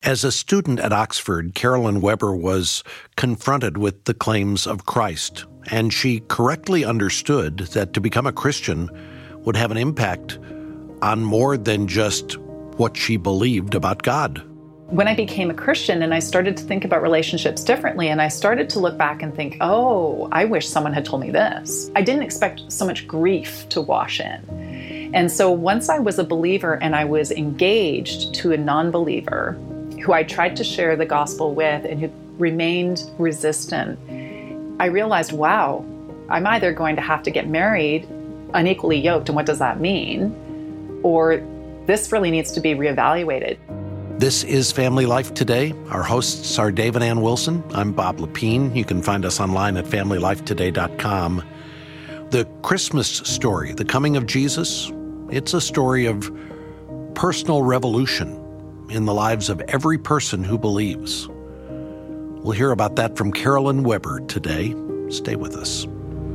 As a student at Oxford, Carolyn Weber was confronted with the claims of Christ, and she correctly understood that to become a Christian would have an impact on more than just what she believed about God. When I became a Christian and I started to think about relationships differently, and I started to look back and think, oh, I wish someone had told me this. I didn't expect so much grief to wash in. And so once I was a believer and I was engaged to a non-believer who I tried to share the gospel with and who remained resistant, I realized, wow, I'm either going to have to get married unequally yoked, and what does that mean? Or this really needs to be reevaluated. This is Family Life Today. Our hosts are Dave and Ann Wilson. I'm Bob Lepine. You can find us online at familylifetoday.com. The Christmas story, the coming of Jesus, it's a story of personal revolution in the lives of every person who believes. We'll hear about that from Carolyn Weber today. Stay with us.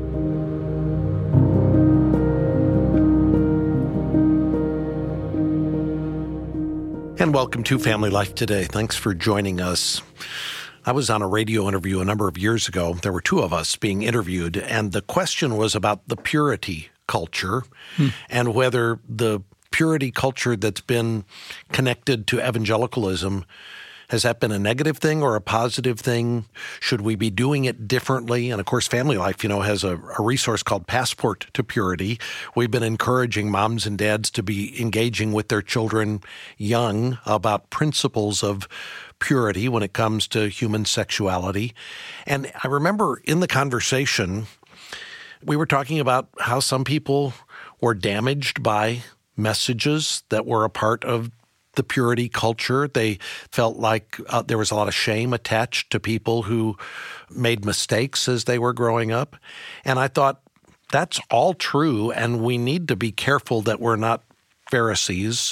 And welcome to Family Life Today. Thanks for joining us. I was on a radio interview a number of years ago. There were two of us being interviewed, and the question was about the purity culture and whether the purity culture that's been connected to evangelicalism, has that been a negative thing or a positive thing? Should we be doing it differently? And of course, Family Life, has a resource called Passport to Purity. We've been encouraging moms and dads to be engaging with their children young about principles of purity when it comes to human sexuality. And I remember in the conversation, we were talking about how some people were damaged by messages that were a part of the purity culture. They felt like there was a lot of shame attached to people who made mistakes as they were growing up. And I thought, that's all true, and we need to be careful that we're not Pharisees.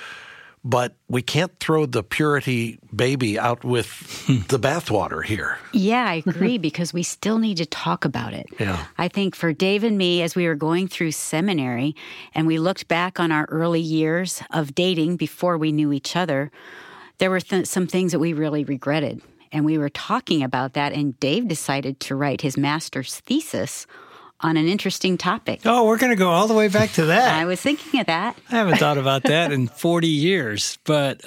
But we can't throw the purity baby out with the bathwater here. Yeah, I agree, because we still need to talk about it. Yeah. I think for Dave and me, as we were going through seminary and we looked back on our early years of dating before we knew each other, there were some things that we really regretted. And we were talking about that, and Dave decided to write his master's thesis on an interesting topic. Oh, we're going to go all the way back to that. I was thinking of that. I haven't thought about that in 40 years. But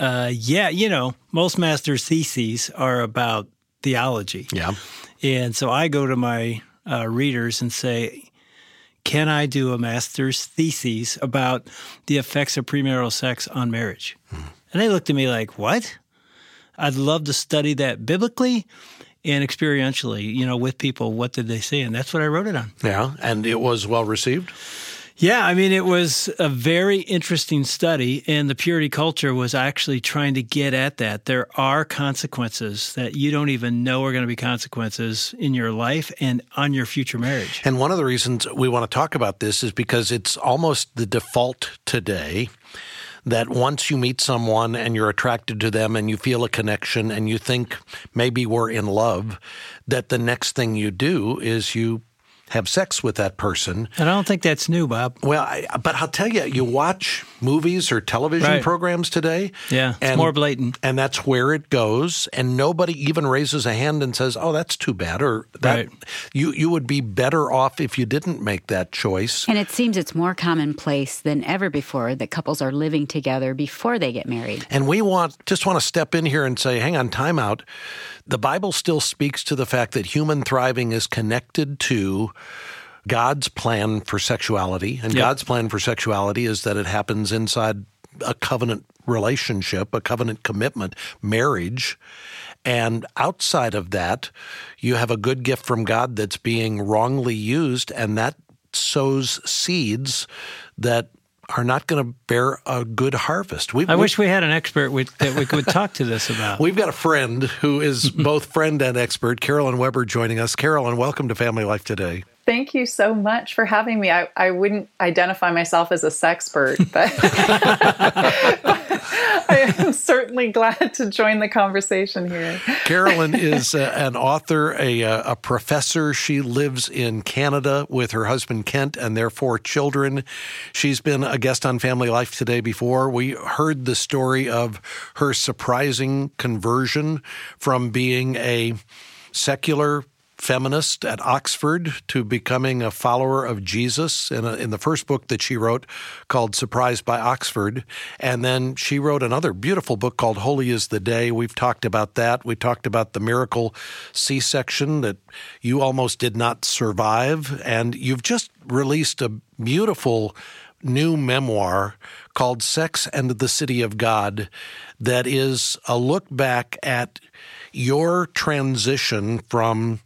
most master's theses are about theology. Yeah. And so I go to my readers and say, can I do a master's thesis about the effects of premarital sex on marriage? And they looked at me like, what? I'd love to study that biblically and experientially, with people. What did they say? And that's what I wrote it on. Yeah, and it was well received? Yeah, it was a very interesting study, and the purity culture was actually trying to get at that. There are consequences that you don't even know are going to be consequences in your life and on your future marriage. And one of the reasons we want to talk about this is because it's almost the default today that once you meet someone and you're attracted to them and you feel a connection and you think maybe we're in love, that the next thing you do is you have sex with that person. And I don't think that's new, Bob. Well, but I'll tell you, you watch movies or television programs today. Yeah, it's more blatant. And that's where it goes. And nobody even raises a hand and says, oh, that's too bad. Or that you would be better off if you didn't make that choice. And it seems it's more commonplace than ever before that couples are living together before they get married. And we just want to step in here and say, hang on, time out. The Bible still speaks to the fact that human thriving is connected to God's plan for sexuality. And God's plan for sexuality is that it happens inside a covenant relationship, a covenant commitment, marriage. And outside of that, you have a good gift from God that's being wrongly used, and that sows seeds that are not going to bear a good harvest. I wish we had an expert that we could talk to this about. We've got a friend who is both friend and expert, Carolyn Weber, joining us. Carolyn, welcome to Family Life Today. Thank you so much for having me. I wouldn't identify myself as a sexpert, but I am certainly glad to join the conversation here. Carolyn is an author, a professor. She lives in Canada with her husband, Kent, and their 4 children. She's been a guest on Family Life Today before. We heard the story of her surprising conversion from being a secular feminist at Oxford to becoming a follower of Jesus in the first book that she wrote called Surprised by Oxford. And then she wrote another beautiful book called Holy is the Day. We've talked about that. We talked about the miracle C-section that you almost did not survive. And you've just released a beautiful new memoir called Sex and the City of God that is a look back at your transition from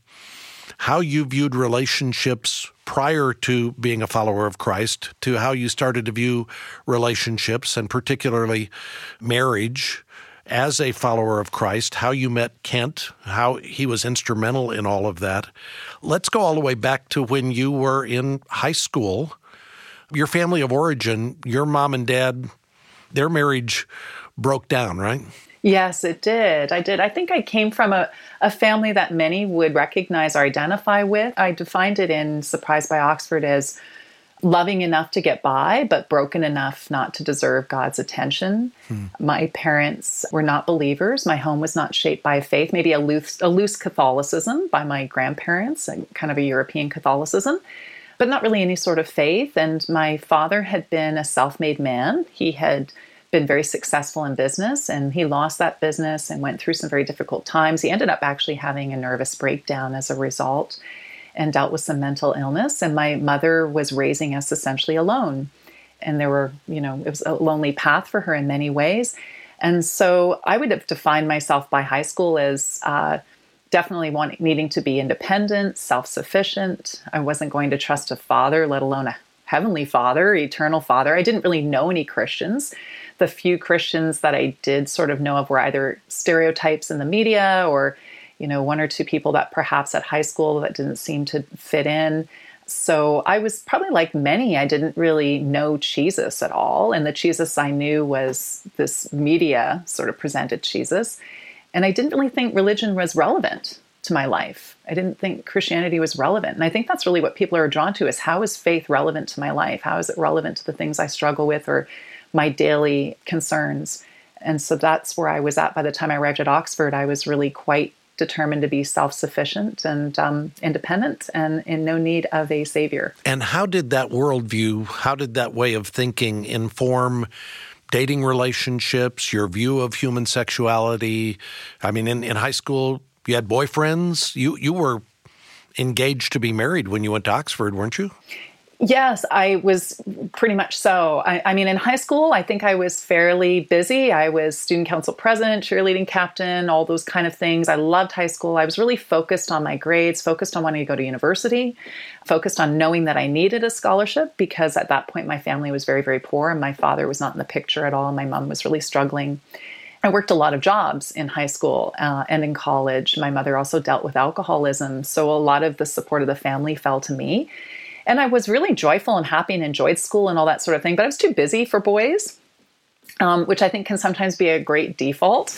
how you viewed relationships prior to being a follower of Christ to how you started to view relationships, and particularly marriage, as a follower of Christ, how you met Kent, how he was instrumental in all of that. Let's go all the way back to when you were in high school. Your family of origin, your mom and dad, their marriage broke down, right? Yes, it did. I did. I think I came from a family that many would recognize or identify with. I defined it in Surprised by Oxford as loving enough to get by, but broken enough not to deserve God's attention. My parents were not believers. My home was not shaped by faith, maybe a loose Catholicism by my grandparents, kind of a European Catholicism, but not really any sort of faith. And my father had been a self-made man. He had been very successful in business, and he lost that business and went through some very difficult times. He ended up actually having a nervous breakdown as a result and dealt with some mental illness. And my mother was raising us essentially alone. And there were, it was a lonely path for her in many ways. And so I would have defined myself by high school as definitely needing to be independent, self-sufficient. I wasn't going to trust a father, let alone a heavenly father, eternal father. I didn't really know any Christians. The few Christians that I did sort of know of were either stereotypes in the media or, 1 or 2 people that perhaps at high school that didn't seem to fit in. So I was probably like many, I didn't really know Jesus at all. And the Jesus I knew was this media sort of presented Jesus. And I didn't really think religion was relevant to my life. I didn't think Christianity was relevant. And I think that's really what people are drawn to is how is faith relevant to my life? How is it relevant to the things I struggle with or my daily concerns? And so that's where I was at by the time I arrived at Oxford. I was really quite determined to be self-sufficient and independent and in no need of a savior. And how did that worldview, how did that way of thinking inform dating relationships, your view of human sexuality? I mean, in high school, you had boyfriends. You were engaged to be married when you went to Oxford, weren't you? Yes, I was pretty much so. I mean, in high school, I think I was fairly busy. I was student council president, cheerleading captain, all those kind of things. I loved high school. I was really focused on my grades, focused on wanting to go to university, focused on knowing that I needed a scholarship because at that point my family was very, very poor and my father was not in the picture at all. And my mom was really struggling. I worked a lot of jobs in high school and in college. My mother also dealt with alcoholism. So a lot of the support of the family fell to me. And I was really joyful and happy and enjoyed school and all that sort of thing, but I was too busy for boys, which I think can sometimes be a great default.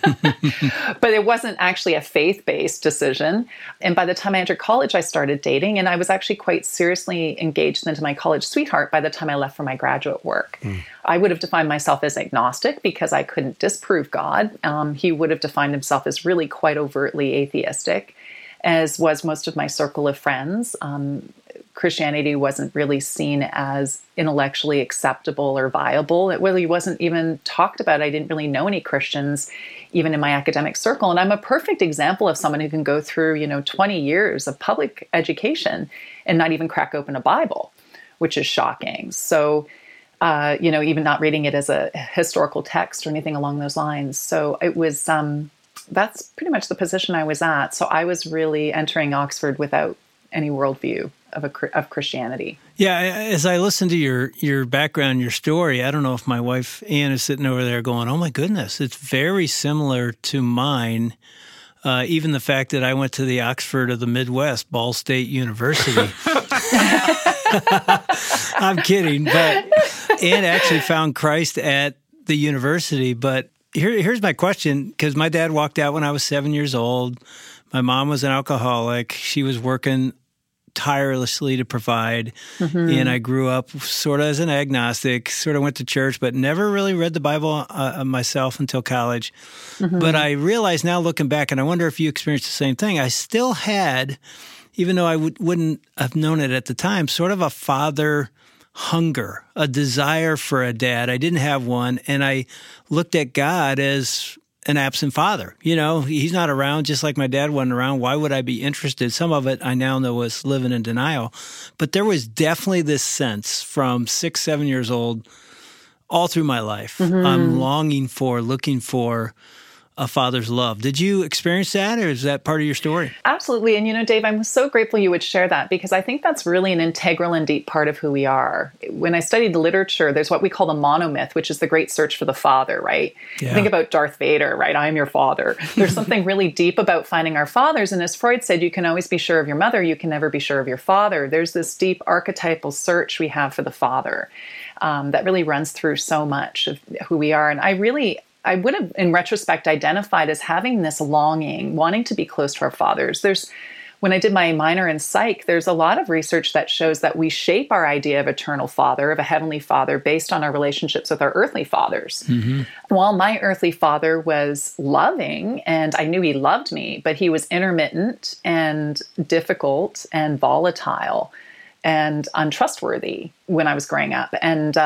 But it wasn't actually a faith-based decision. And by the time I entered college, I started dating, and I was actually quite seriously engaged into my college sweetheart by the time I left for my graduate work. I would have defined myself as agnostic because I couldn't disprove God. He would have defined himself as really quite overtly atheistic, as was most of my circle of friends. Christianity wasn't really seen as intellectually acceptable or viable. It really wasn't even talked about. I didn't really know any Christians, even in my academic circle. And I'm a perfect example of someone who can go through, 20 years of public education and not even crack open a Bible, which is shocking. So, even not reading it as a historical text or anything along those lines. So it was, that's pretty much the position I was at. So I was really entering Oxford without any worldview of Christianity. Yeah, as I listen to your background, your story, I don't know if my wife Ann is sitting over there going, "Oh my goodness, it's very similar to mine." Even the fact that I went to the Oxford of the Midwest, Ball State University. I'm kidding, but Ann actually found Christ at the university, but here's my question, because my dad walked out when I was 7 years old. My mom was an alcoholic. She was working tirelessly to provide. And I grew up sort of as an agnostic, sort of went to church, but never really read the Bible myself until college. But I realize now looking back, and I wonder if you experienced the same thing, I still had, even though I wouldn't have known it at the time, sort of a father hunger, a desire for a dad. I didn't have one, and I looked at God as an absent father. You know, he's not around, just like my dad wasn't around. Why would I be interested? Some of it I now know was living in denial. But there was definitely this sense from 6, 7 years old all through my life. I'm looking for a father's love. Did you experience that, or is that part of your story? Absolutely. And, Dave, I'm so grateful you would share that, because I think that's really an integral and deep part of who we are. When I studied the literature, there's what we call the monomyth, which is the great search for the father, right? Yeah. Think about Darth Vader, right? I am your father. There's something really deep about finding our fathers. And as Freud said, you can always be sure of your mother. You can never be sure of your father. There's this deep archetypal search we have for the father that really runs through so much of who we are. And I would have, in retrospect, identified as having this longing, wanting to be close to our fathers. When I did my minor in psych, there's a lot of research that shows that we shape our idea of eternal father, of a heavenly father, based on our relationships with our earthly fathers. While my earthly father was loving, and I knew he loved me, but he was intermittent and difficult and volatile and untrustworthy when I was growing up. And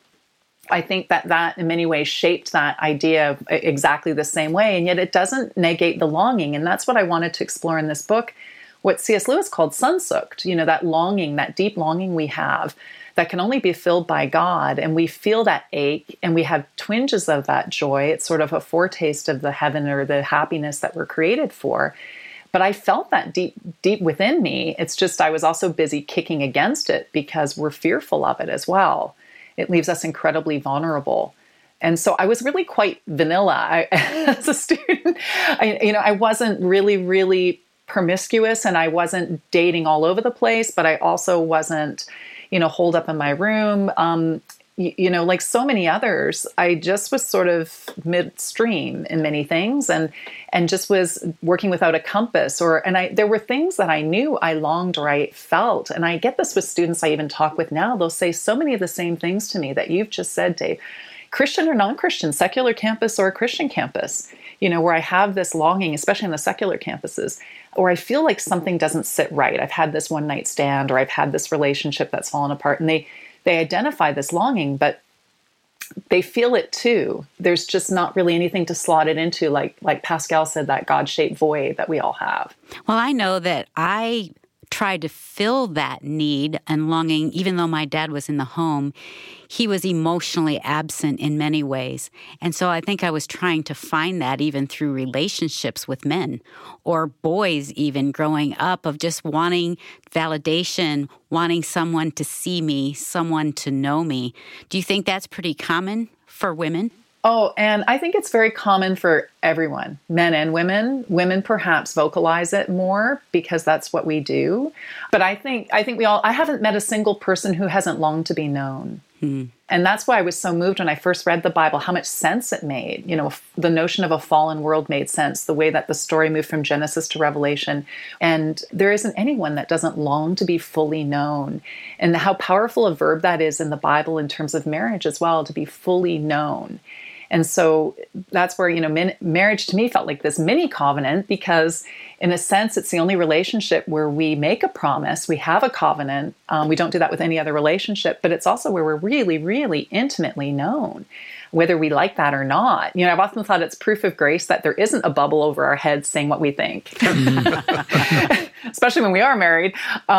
I think that in many ways shaped that idea exactly the same way, and yet it doesn't negate the longing. And that's what I wanted to explore in this book, what C.S. Lewis called sunsukt, that longing, that deep longing we have that can only be filled by God. And we feel that ache, and we have twinges of that joy. It's sort of a foretaste of the heaven or the happiness that we're created for. But I felt that deep within me. It's just I was also busy kicking against it because we're fearful of it as well. It leaves us incredibly vulnerable. And so I was really quite vanilla as a student. I wasn't really promiscuous, and I wasn't dating all over the place, but I also wasn't, holed up in my room. Like so many others, I just was sort of midstream in many things, and just was working without a compass. There were things that I knew I longed or I felt, and I get this with students I even talk with now. They'll say so many of the same things to me that you've just said, Dave. Christian or non-Christian, secular campus or a Christian campus, where I have this longing, especially on the secular campuses, or I feel like something doesn't sit right. I've had this one night stand, or I've had this relationship that's fallen apart, and they identify this longing, but they feel it too. There's just not really anything to slot it into, like Pascal said, that God-shaped void that we all have. Well, I know that I tried to fill that need and longing, even though my dad was in the home. He was emotionally absent in many ways. And so I think I was trying to find that even through relationships with men or boys even growing up, of just wanting validation, wanting someone to see me, someone to know me. Do you think that's pretty common for women? Oh, and I think it's very common for everyone, men and women. Women perhaps vocalize it more because that's what we do. But I think I haven't met a single person who hasn't longed to be known. And that's why I was so moved when I first read the Bible, how much sense it made. The notion of a fallen world made sense, the way that the story moved from Genesis to Revelation. And there isn't anyone that doesn't long to be fully known. And how powerful a verb that is in the Bible in terms of marriage as well, to be fully known. And so that's where, marriage to me felt like this mini covenant, because in a sense, it's the only relationship where we make a promise, we have a covenant. We don't do that with any other relationship, but it's also where we're really, really intimately known, whether we like that or not. I've often thought it's proof of grace that there isn't a bubble over our heads saying what we think, especially when we are married,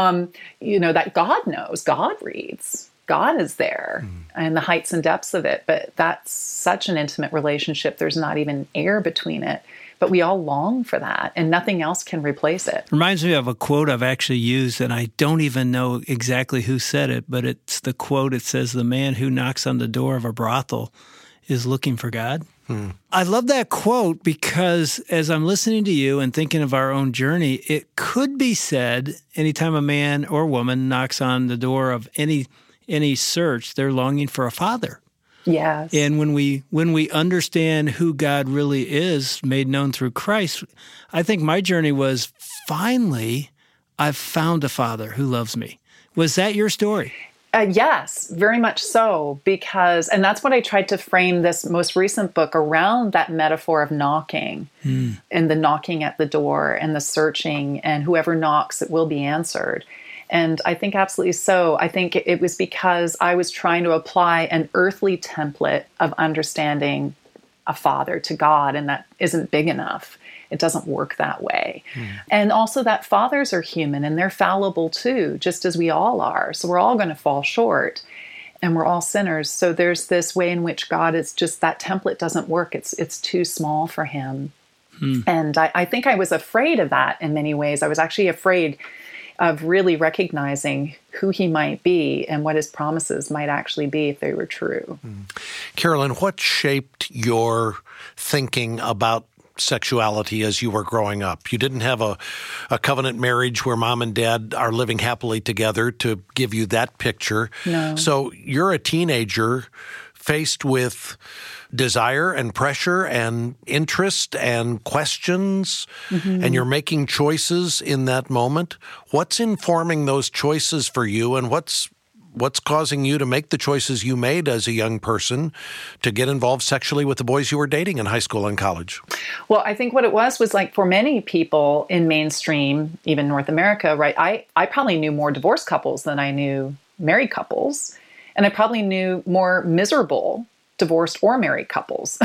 that God knows, God reads. God is there and the heights and depths of it. But that's such an intimate relationship. There's not even air between it. But we all long for that, and nothing else can replace it. Reminds me of a quote I've actually used, and I don't even know exactly who said it, but it's the quote. It says, "The man who knocks on the door of a brothel is looking for God." I love that quote because as I'm listening to you and thinking of our own journey, it could be said anytime a man or woman knocks on the door of any search, they're longing for a father. Yes. And when we understand who God really is, made known through Christ, I think my journey was, finally, I've found a Father who loves me. Was that your story? Yes, very much so, and that's what I tried to frame this most recent book around, that metaphor of knocking and the knocking at the door and the searching, and whoever knocks, it will be answered. And I think absolutely so. I think it was because I was trying to apply an earthly template of understanding a father to God, and that isn't big enough. It doesn't work that way. And also that fathers are human and they're fallible too, just as we all are. So we're all going to fall short and we're all sinners. So there's this way in which God is just, that template doesn't work. It's too small for him. And I think I was afraid of that in many ways. I was actually afraid of really recognizing who he might be and what his promises might actually be if they were true. Carolyn, what shaped your thinking about sexuality as you were growing up? You didn't have a covenant marriage where mom and dad are living happily together to give you that picture. No. So you're a teenager faced with desire and pressure and interest and questions, and you're making choices in that moment. What's informing those choices for you, and what's causing you to make the choices you made as a young person to get involved sexually with the boys you were dating in high school and college? Well, I think what it was like for many people in mainstream, even North America, right? I probably knew more divorced couples than I knew married couples. And I probably knew more miserable divorced or married couples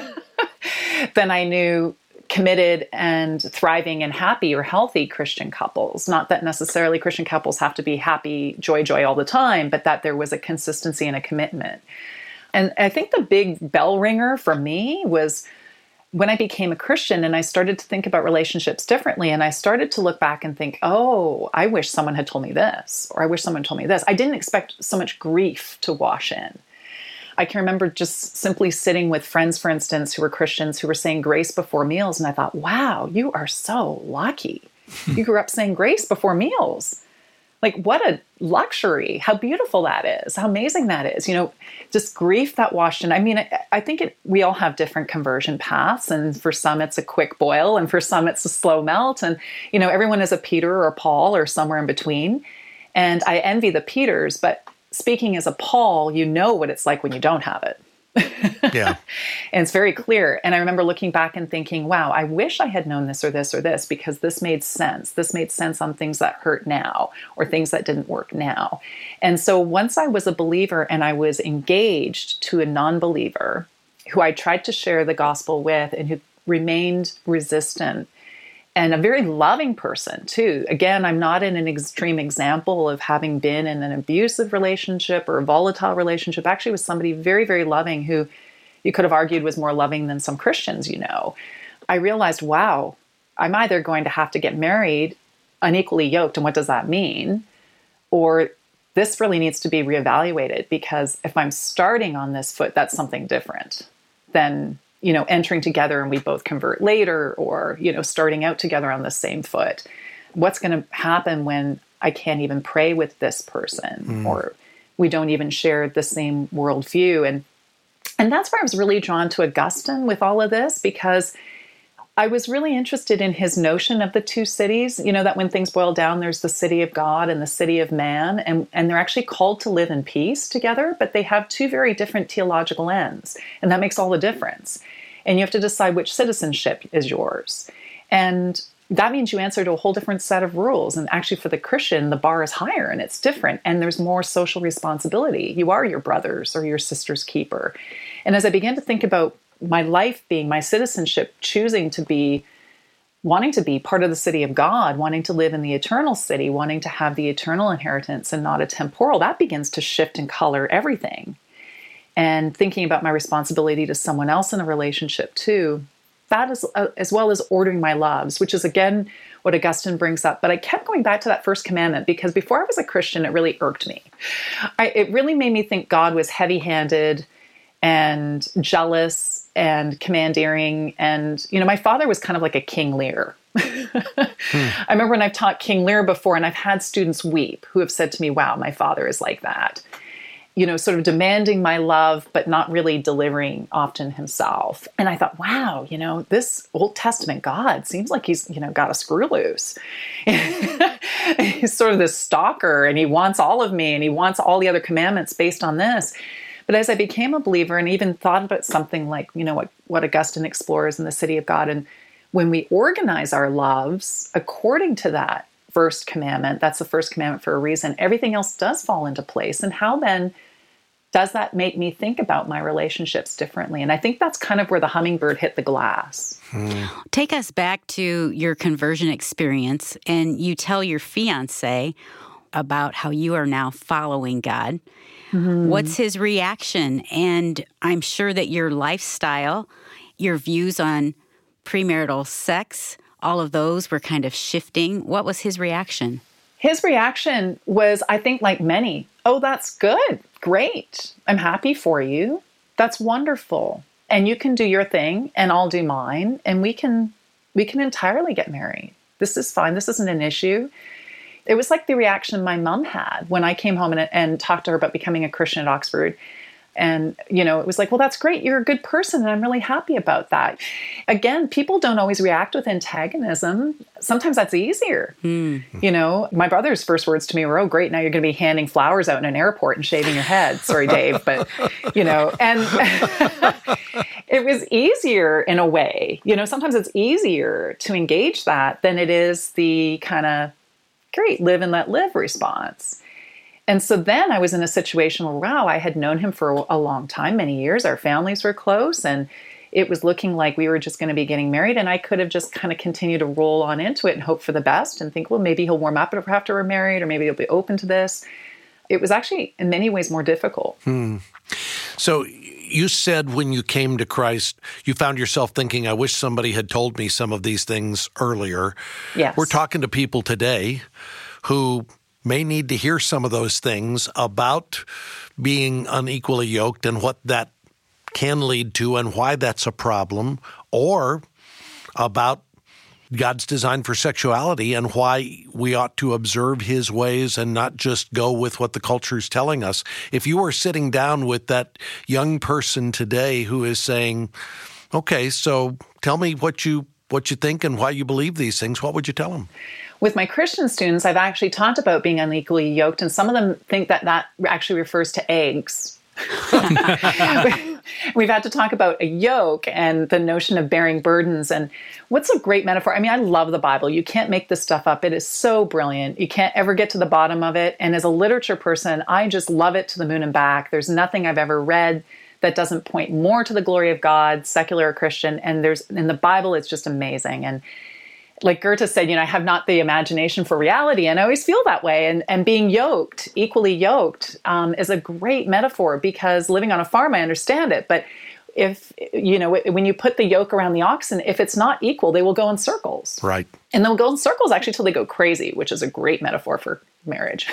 than I knew committed and thriving and happy or healthy Christian couples. Not that necessarily Christian couples have to be happy, joy all the time, but that there was a consistency and a commitment. And I think the big bell ringer for me was when I became a Christian and I started to think about relationships differently, and I started to look back and think, oh, I wish someone had told me this, or I wish someone told me this. I didn't expect so much grief to wash in. I can remember just simply sitting with friends, for instance, who were Christians, who were saying grace before meals. And I thought, wow, you are so lucky. You grew up saying grace before meals. Like, what a luxury. How beautiful that is. How amazing that is. Just grief that washed in. I mean, I think we all have different conversion paths. And for some, it's a quick boil. And for some, it's a slow melt. And, everyone is a Peter or a Paul or somewhere in between. And I envy the Peters. But speaking as a Paul, you know what it's like when you don't have it. Yeah. And it's very clear. And I remember looking back and thinking, wow, I wish I had known this or this or this, because this made sense. This made sense on things that hurt now or things that didn't work now. And so once I was a believer and I was engaged to a non-believer who I tried to share the gospel with and who remained resistant, and a very loving person too. Again, I'm not in an extreme example of having been in an abusive relationship or a volatile relationship. Actually, with somebody very, very loving who you could have argued was more loving than some Christians, I realized, wow, I'm either going to have to get married unequally yoked, and what does that mean? Or this really needs to be reevaluated, because if I'm starting on this foot, that's something different than entering together and we both convert later, or, starting out together on the same foot. What's going to happen when I can't even pray with this person, or we don't even share the same worldview? And that's where I was really drawn to Augustine with all of this, because I was really interested in his notion of the two cities, that when things boil down, there's the city of God and the city of man, and they're actually called to live in peace together, but they have two very different theological ends, and that makes all the difference. And you have to decide which citizenship is yours. And that means you answer to a whole different set of rules. And actually for the Christian, the bar is higher and it's different, and there's more social responsibility. You are your brother's or your sister's keeper. And as I began to think about my life being my citizenship, wanting to be part of the city of God, wanting to live in the eternal city, wanting to have the eternal inheritance and not a temporal, that begins to shift and color everything. And thinking about my responsibility to someone else in a relationship too, that is as well as ordering my loves, which is again what Augustine brings up. But I kept going back to that first commandment, because before I was a Christian, it really irked me. It really made me think God was heavy-handed and jealous and commandeering. And, my father was kind of like a King Lear. I remember when I've taught King Lear before, and I've had students weep who have said to me, wow, my father is like that. sort of demanding my love, but not really delivering often himself. And I thought, wow, this Old Testament God seems like he's, got a screw loose. He's sort of this stalker, and he wants all of me, and he wants all the other commandments based on this. But as I became a believer and even thought about something like, what Augustine explores in the City of God, and when we organize our loves according to that first commandment, that's the first commandment for a reason, everything else does fall into place. And how then does that make me think about my relationships differently? And I think that's kind of where the hummingbird hit the glass. Take us back to your conversion experience, and you tell your fiancé about how you are now following God. Mm-hmm. What's his reaction? And I'm sure that your lifestyle, your views on premarital sex, all of those were kind of shifting. What was his reaction? His reaction was, I think, like many, oh, that's good. Great. I'm happy for you. That's wonderful. And you can do your thing and I'll do mine. And we can entirely get married. This is fine. This isn't an issue. It was like the reaction my mom had when I came home and talked to her about becoming a Christian at Oxford. And, it was like, well, that's great. You're a good person. And I'm really happy about that. Again, people don't always react with antagonism. Sometimes that's easier. My brother's first words to me were, oh, great. Now you're going to be handing flowers out in an airport and shaving your head. Sorry, Dave. But, and it was easier in a way. Sometimes it's easier to engage that than it is the kind of, great, live and let live response. And so then I was in a situation where, wow, I had known him for a long time, many years. Our families were close, and it was looking like we were just going to be getting married. And I could have just kind of continued to roll on into it and hope for the best and think, well, maybe he'll warm up after we're married, or maybe he'll be open to this. It was actually, in many ways, more difficult. So you said when you came to Christ, you found yourself thinking, I wish somebody had told me some of these things earlier. Yes. We're talking to people today who may need to hear some of those things about being unequally yoked and what that can lead to and why that's a problem, or about God's design for sexuality and why we ought to observe his ways and not just go with what the culture is telling us. If you were sitting down with that young person today who is saying, okay, so tell me what you think and why you believe these things, what would you tell them? With my Christian students, I've actually talked about being unequally yoked, and some of them think that actually refers to eggs. We've had to talk about a yoke and the notion of bearing burdens. And what's a great metaphor? I mean, I love the Bible. You can't make this stuff up. It is so brilliant. You can't ever get to the bottom of it. And as a literature person, I just love it to the moon and back. There's nothing I've ever read that doesn't point more to the glory of God, secular or Christian. And in the Bible, it's just amazing. And like Goethe said, I have not the imagination for reality. And I always feel that way. And being yoked, equally yoked, is a great metaphor, because living on a farm, I understand it. But if, when you put the yoke around the oxen, if it's not equal, they will go in circles. Right. And they'll go in circles actually till they go crazy, which is a great metaphor for marriage.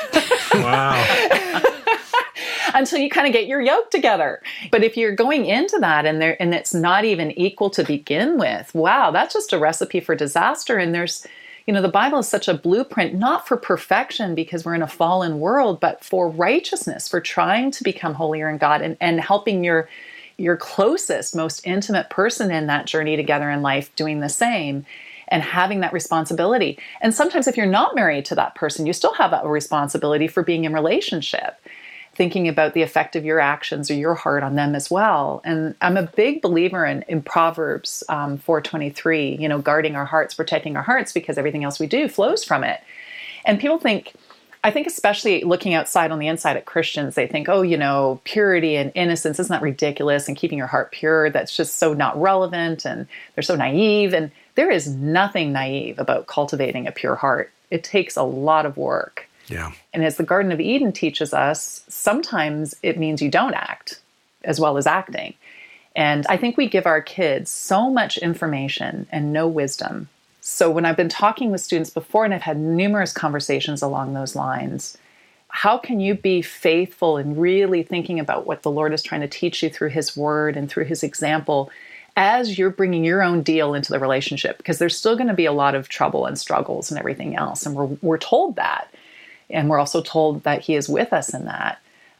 Wow. Until you kind of get your yoke together. But if you're going into that and it's not even equal to begin with, wow, that's just a recipe for disaster. And there's, the Bible is such a blueprint, not for perfection because we're in a fallen world, but for righteousness, for trying to become holier in God and helping your closest, most intimate person in that journey together in life doing the same. And having that responsibility. And sometimes if you're not married to that person, you still have a responsibility for being in relationship, thinking about the effect of your actions or your heart on them as well. And I'm a big believer in Proverbs 4:23, guarding our hearts, protecting our hearts, because everything else we do flows from it. And people think, I think especially looking outside on the inside at Christians, they think, oh, purity and innocence, isn't that ridiculous? And keeping your heart pure, that's just so not relevant. And they're so naive. And there is nothing naive about cultivating a pure heart. It takes a lot of work. Yeah. And as the Garden of Eden teaches us, sometimes it means you don't act as well as acting. And I think we give our kids so much information and no wisdom. So when I've been talking with students before, and I've had numerous conversations along those lines, how can you be faithful in really thinking about what the Lord is trying to teach you through his word and through his example as you're bringing your own deal into the relationship? Because there's still going to be a lot of trouble and struggles and everything else. And we're told that. And we're also told that he is with us in that.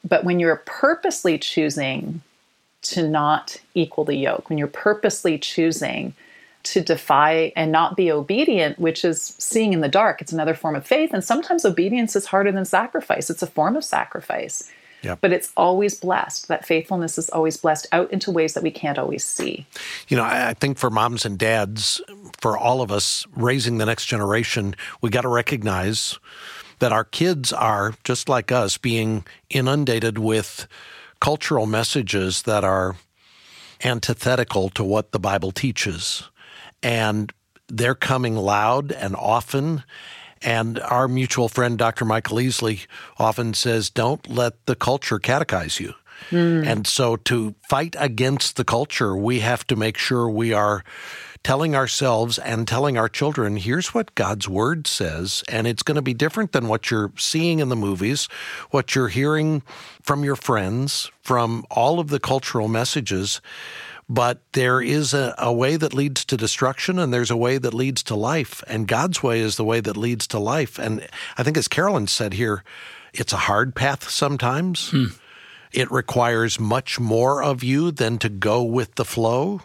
But when you're purposely choosing to not equal the yoke, when you're purposely choosing to defy and not be obedient, which is seeing in the dark, it's another form of faith. And sometimes obedience is harder than sacrifice. It's a form of sacrifice. Yep. But it's always blessed. That faithfulness is always blessed out into ways that we can't always see. You know, I think for moms and dads, for all of us raising the next generation, we got to recognize that our kids are, just like us, being inundated with cultural messages that are antithetical to what the Bible teaches. And they're coming loud and often. And our mutual friend, Dr. Michael Easley, often says, don't let the culture catechize you. And so to fight against the culture, we have to make sure we are telling ourselves and telling our children, here's what God's Word says, and it's going to be different than what you're seeing in the movies, what you're hearing from your friends, from all of the cultural messages. But there is a way that leads to destruction, and there's a way that leads to life. And God's way is the way that leads to life. And I think, as Carolyn said here, it's a hard path sometimes. It requires much more of you than to go with the flow.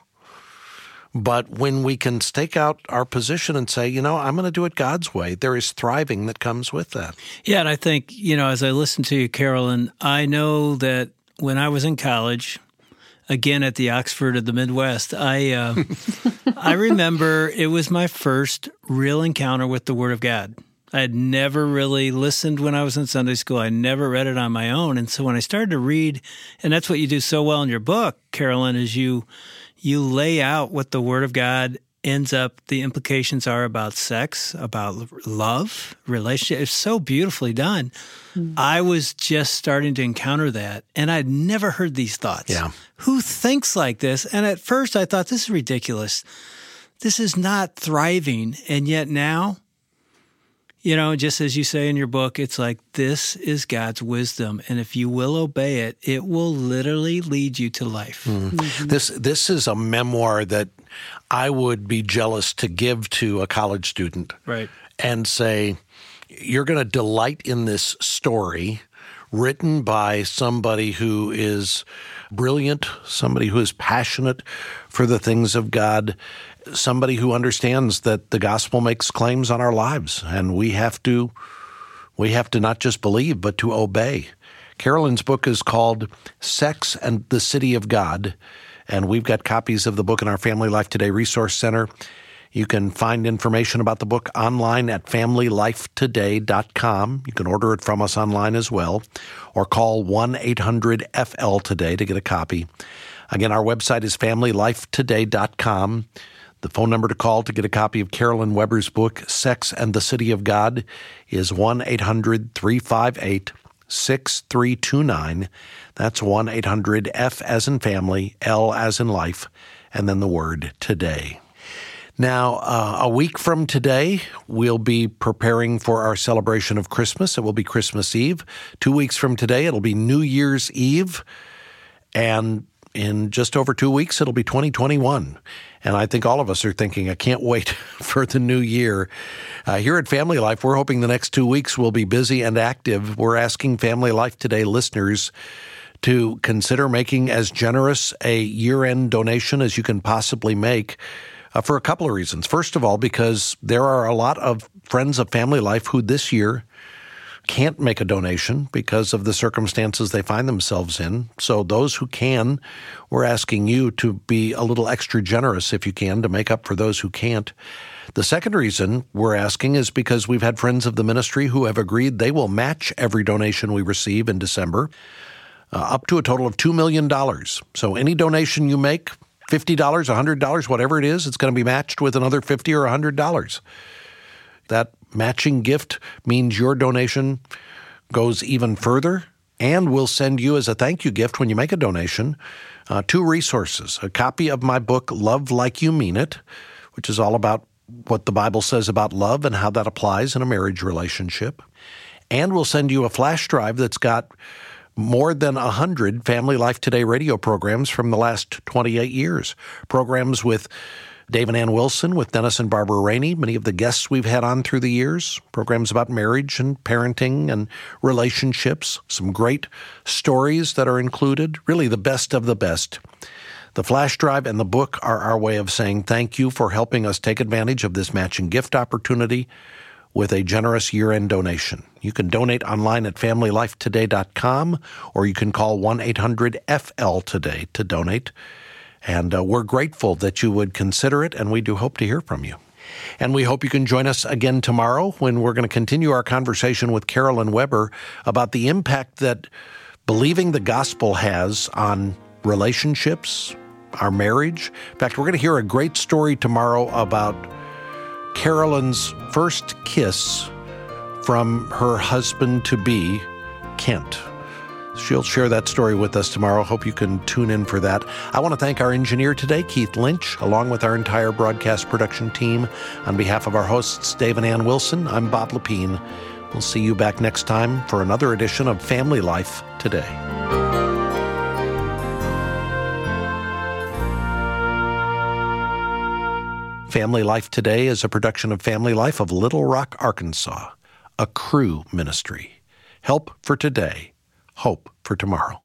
But when we can stake out our position and say, you know, I'm going to do it God's way, there is thriving that comes with that. Yeah, and I think, you know, as I listen to you, Carolyn, I know that when I was in college, again at the Oxford of the Midwest, I remember it was my first real encounter with the Word of God. I had never really listened when I was in Sunday school. I never read it on my own. And so when I started to read, and that's what you do so well in your book, Carolyn, is you lay out what the Word of God ends up, the implications are about sex, about love, relationship. It's so beautifully done. I was just starting to encounter that, and I'd never heard these thoughts. Yeah. Who thinks like this? And at first I thought, this is ridiculous. This is not thriving. And yet now, you know, just as you say in your book, it's like, this is God's wisdom. And if you will obey it, it will literally lead you to life. This is a memoir that I would be jealous to give to a college student. Right. And say, you're going to delight in this story written by somebody who is brilliant, somebody who is passionate for the things of God, somebody who understands that the gospel makes claims on our lives, and we have to not just believe, but to obey. Carolyn's book is called Sex and the City of God, and we've got copies of the book in our Family Life Today Resource Center. You can find information about the book online at familylifetoday.com. You can order it from us online as well, or call 1-800-FL-TODAY to get a copy. Again, our website is familylifetoday.com. The phone number to call to get a copy of Carolyn Weber's book, Sex and the City of God, is 1-800-358-6329. That's 1-800-F as in family, L as in life, and then the word today. Now, a week from today, we'll be preparing for our celebration of Christmas. It will be Christmas Eve. 2 weeks from today, it'll be New Year's Eve. And in just over 2 weeks, it'll be 2021. And I think all of us are thinking, I can't wait for the new year. Here at Family Life, we're hoping the next 2 weeks will be busy and active. We're asking Family Life Today listeners to consider making as generous a year-end donation as you can possibly make for a couple of reasons. First of all, because there are a lot of friends of Family Life who this year can't make a donation because of the circumstances they find themselves in. So those who can, we're asking you to be a little extra generous if you can to make up for those who can't. The second reason we're asking is because we've had friends of the ministry who have agreed they will match every donation we receive in December up to a total of $2 million. So any donation you make, $50, $100, whatever it is, it's going to be matched with another $50 or $100. That matching gift means your donation goes even further, and we'll send you as a thank you gift when you make a donation 2 resources: a copy of my book, Love Like You Mean It, which is all about what the Bible says about love and how that applies in a marriage relationship. And we'll send you a flash drive that's got more than 100 Family Life Today radio programs from the last 28 years, programs with Dave and Ann Wilson with Dennis and Barbara Rainey, many of the guests we've had on through the years, programs about marriage and parenting and relationships, some great stories that are included, really the best of the best. The flash drive and the book are our way of saying thank you for helping us take advantage of this matching gift opportunity with a generous year-end donation. You can donate online at FamilyLifeToday.com, or you can call 1-800-FL-TODAY to donate. And we're grateful that you would consider it, and we do hope to hear from you. And we hope you can join us again tomorrow when we're going to continue our conversation with Carolyn Weber about the impact that believing the gospel has on relationships, our marriage. In fact, we're going to hear a great story tomorrow about Carolyn's first kiss from her husband-to-be, Kent. She'll share that story with us tomorrow. Hope you can tune in for that. I want to thank our engineer today, Keith Lynch, along with our entire broadcast production team. On behalf of our hosts, Dave and Ann Wilson, I'm Bob Lepine. We'll see you back next time for another edition of Family Life Today. Family Life Today is a production of Family Life of Little Rock, Arkansas, a Cru ministry. Help for today, hope for tomorrow.